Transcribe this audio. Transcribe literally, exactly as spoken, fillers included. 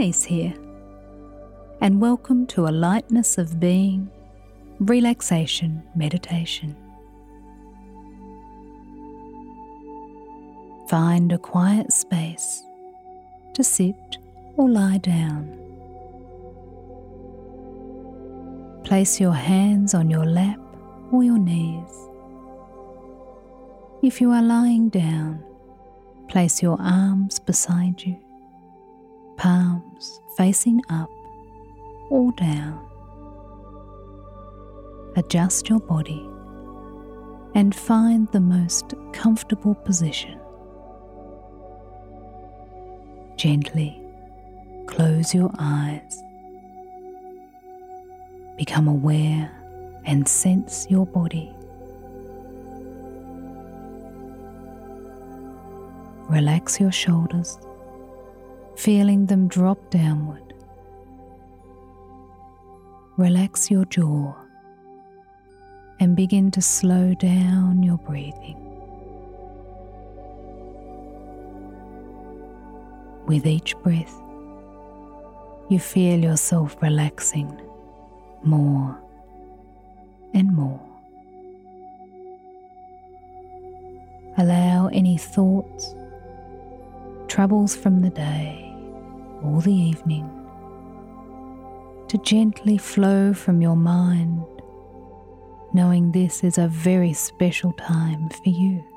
Denise here, and welcome to a Lightness of Being relaxation meditation. Find a quiet space to sit or lie down. Place your hands on your lap or your knees. If you are lying down, place your arms beside you, palms facing up or down. Adjust your body and find the most comfortable position. Gently close your eyes. Become aware and sense your body. Relax your shoulders, feeling them drop downward. Relax your jaw and begin to slow down your breathing. With each breath, you feel yourself relaxing more and more. Allow any thoughts, troubles from the day or the evening to gently flow from your mind, knowing this is a very special time for you.